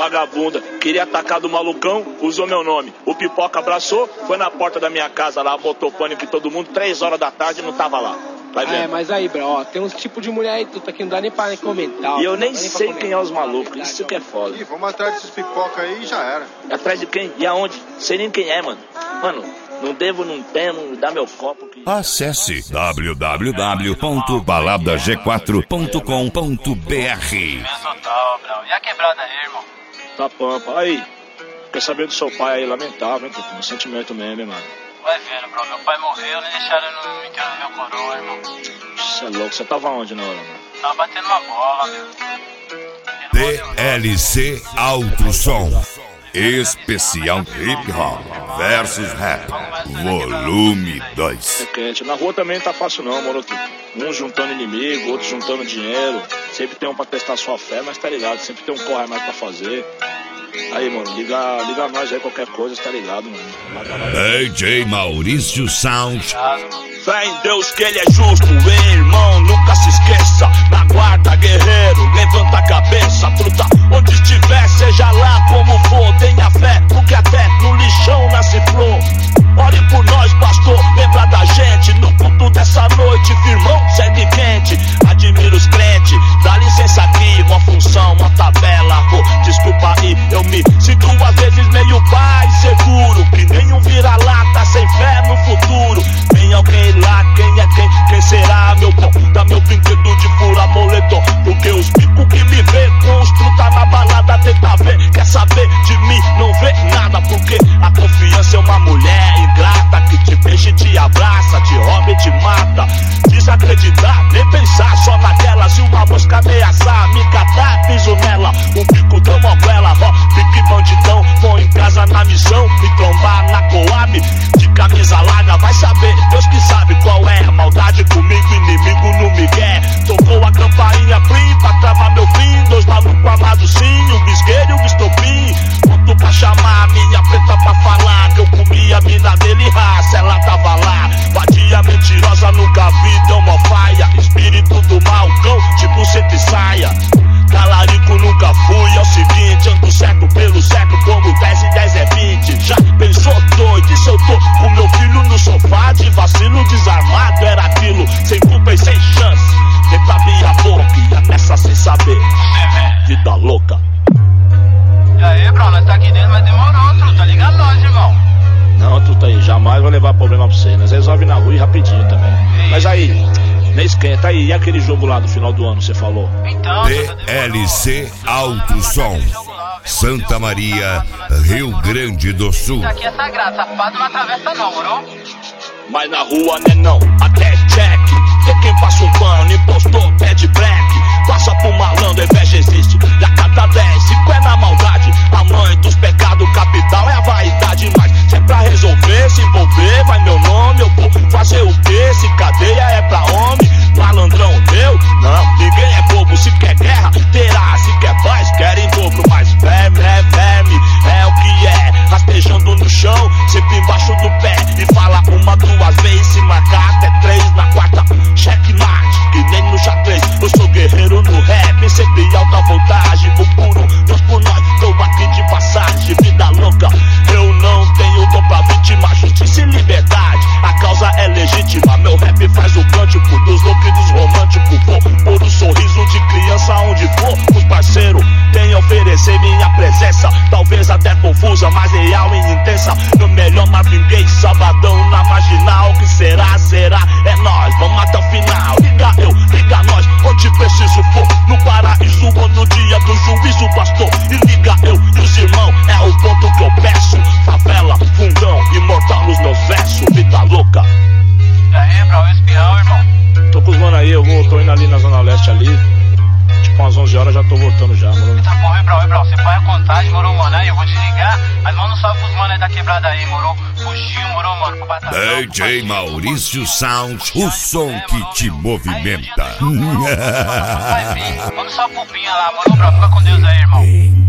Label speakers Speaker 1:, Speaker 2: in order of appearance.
Speaker 1: vagabunda. Queria atacar do malucão, usou meu nome. O Pipoca abraçou, foi na porta da minha casa lá, botou pânico em todo mundo, 3 horas da tarde e não tava lá. Vai vendo.
Speaker 2: Mas aí, bro, ó, tem uns tipos de mulher aí, tu que não dá nem pra comentar.
Speaker 1: E eu nem sei quem é os malucos, isso que é foda.
Speaker 3: Ih, vamos atrás desses pipoca aí e já era.
Speaker 1: Atrás de quem? E aonde? Sei nem quem é, mano. Mano, não devo, não temo, dá meu copo.
Speaker 4: Acesse www.baladag4.com.br.
Speaker 5: E a quebrada aí, irmão?
Speaker 1: Tá pampa. Aí, quer saber do seu pai aí, lamentável, hein, um sentimento mesmo, hein, mano.
Speaker 5: Vai vendo, bro, meu pai morreu, nem deixaram me enterrar no meu coroa, irmão.
Speaker 1: Você é louco, você tava onde na hora, mano?
Speaker 5: Tava batendo uma bola, meu.
Speaker 4: DLC Alto Som. Especial Hip Hop versus Rap, volume 2.
Speaker 1: É quente. Na rua também não tá fácil não, moroto. Um juntando inimigo, outro juntando dinheiro. Sempre tem um pra testar sua fé, mas tá ligado. Sempre tem um corre mais pra fazer. Aí, mano, liga nós aí, qualquer coisa, tá ligado, mano.
Speaker 4: DJ Maurício Sound.
Speaker 1: Fé em Deus que ele é justo, hein, irmão, nunca se esqueça. Na guarda, guerreiro, levanta a cabeça. Truta onde estiver, seja lá como for. Tenha fé, porque até no lixão nasce flor. Ore por nós, pastor, lembra da gente. No culto dessa noite, firmão, segue quente. Admiro os crentes, dá licença aqui. Uma função, uma tabela, desculpa aí. Eu me sinto às vezes meio pai seguro, que nenhum vira-lata sem fé no futuro. Vem alguém lá, quem é quem será meu pão? Dá meu brinquedo de fura moletom. Porque os picos que me vê construta na balada tenta ver. Quer saber de mim, não vê nada. Porque a confiança é uma mulher ingrata que te beija e te abraça, te rouba e te mata. Desacreditar, nem pensar só naquela. Se uma mosca ameaçar, me catar, piso nela. Um pico tão moguela, ó, pique bandidão. Vou em casa na missão, me trombar na Coab. De camisa larga, vai saber, Deus que sabe qual é. Maldade comigo, inimigo no migué. Tocou a campainha, plim, pra tramar meu fim. 2 malucos amados sim, o bisqueiro e o estopim. Ponto pra chamar, minha preta pra falar. Que eu comi a mina dele, raça, ela tava lá. Vadia mentirosa, nunca vi, deu uma faia. Espírito do mal, cão, tipo senta e saia. Talarico nunca fui, é o seguinte. Ando certo pelo certo, como 10 e 10 é 20. Já pensou doido, e se eu tô com meu filho no sofá? De vacilo desarmado, era aquilo, sem culpa e sem chance. Tenta abrir a boca e nessa sem saber. Vida louca.
Speaker 5: E aí, bro, nós tá aqui dentro, mas demorou, truta, liga nós, irmão.
Speaker 1: Não, truta aí, jamais vai levar problema pra você. Nós resolve na rua e rapidinho também. Mas aí, nem esquenta aí, e aquele jogo lá do final do ano, você falou?
Speaker 5: Então,
Speaker 4: DLC Alto Som, Santa Maria, Rio Grande do Sul.
Speaker 5: isso aqui é sagrado, safado não atravessa não, bro.
Speaker 1: Mas na rua né não, até check. Tem quem passa um pano, impostor, pede black. Passa pro malandro, inveja existe. E a cada 10, 5 é na maldade. A mãe dos pecados capital é a vaidade. Mas se é pra resolver, se envolver, vai meu nome. Eu vou fazer o quê? Se cadeia é pra homem. Malandrão meu? Não, ninguém é bobo. Se quer guerra, terá. Se quer paz, quer em dobro. Mas verme, é o que é. Rastejando no chão, sempre embaixo do pé. E fala 1, 2 vezes, se marcar até 3. Na quarta, checkmate, que nem no xadrez. Eu sou guerreiro no rap, sempre alta voltagem. Vou por um, Deus por nós, tô aqui de passagem. Vida louca, eu não tenho dom pra vítima. Justiça e liberdade, a causa é legítima. Meu rap faz o cântico dos loucos e dos românticos. Vou pôr o sorriso de criança onde for. Os parceiros têm a oferecer minha presença. Talvez até confusa, mas real e intensa. No melhor Marvin Gaye, sabadão na marginal. Que será, é nós, vamos até o final. Liga eu, liga nós, onde preciso for. No paraíso ou no dia do juízo, pastor. E liga eu e os irmãos, é o ponto que eu peço. Favela, fundão, imortal nos meus versos. Vida louca.
Speaker 5: E aí, bro, espião, irmão.
Speaker 1: Tô com os mano aí, tô indo ali na Zona Leste ali. Tipo umas 11 horas já tô voltando já, mano.
Speaker 5: Tá bom, bro, você põe a contagem, morou, mano, aí eu vou desligar. Mas manda um salve pros mano aí da quebrada aí, morou. Fugiu, morou, mano, pro batalhão.
Speaker 4: DJ Maurício Sound, o som que te movimenta.
Speaker 5: Vai vir, manda um salve pro Pinha lá, morou, bro, fica com Deus aí, irmão.